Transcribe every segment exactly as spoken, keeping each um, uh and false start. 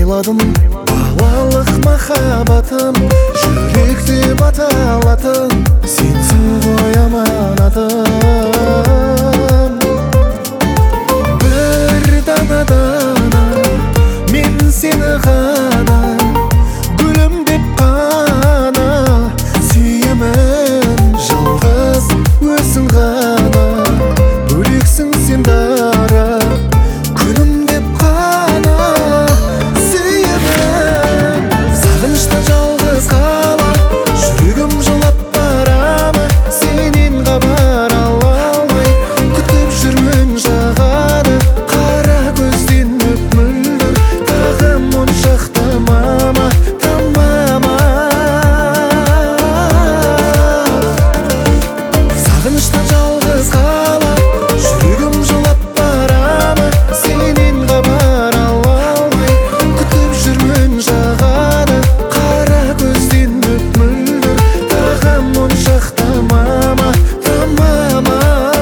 сыйладым балалық махаббатым, жүректе баталатын сенсің ғой аманатым. Бір дана дана мен сені ғана, гүлім деп қана сүйемін. Жалғыз өзің ғана, бөлексің сен дара, күнім деп қана сүйемін. Сағыныштан жалғыз қалам, жүрегім жылап барамы, сенен хабар ала алмай күтіп жүрмін жағады. Қара көзден өп мөлдір, тағы моншақты мама тамама. Сағыныштан жалғыз қалам, жүрегім жылап барамы, сенен хабар ала алмай күтіп жүрмін жағады. Қара көзден өп мөлдір, тағы моншақты мама тамама.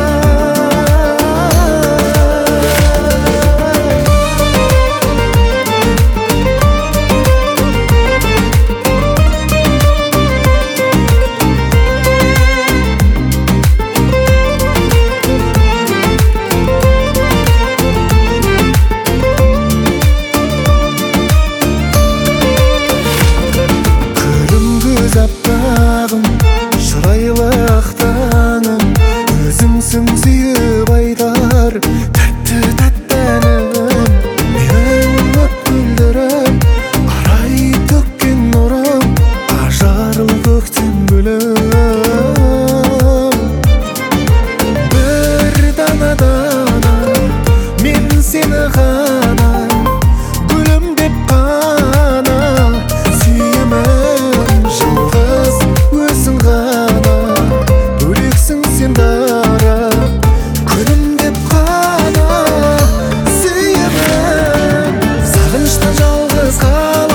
Күлім көз аппағым, шырайлы ақ таңым, өзіңсің сүйіп айтар тәтті тәтті әнім. Менің өп күлдіріп арай төккен нұрым, ажарлы көктем гүлім. Бір дана дана мен сені ғана, гүлім деп қана сүйемін. Жалғыз өзің ғана, бөлексің сен дара, күнім деп қана сүйемін. Сағыныштан жалғыз қалам,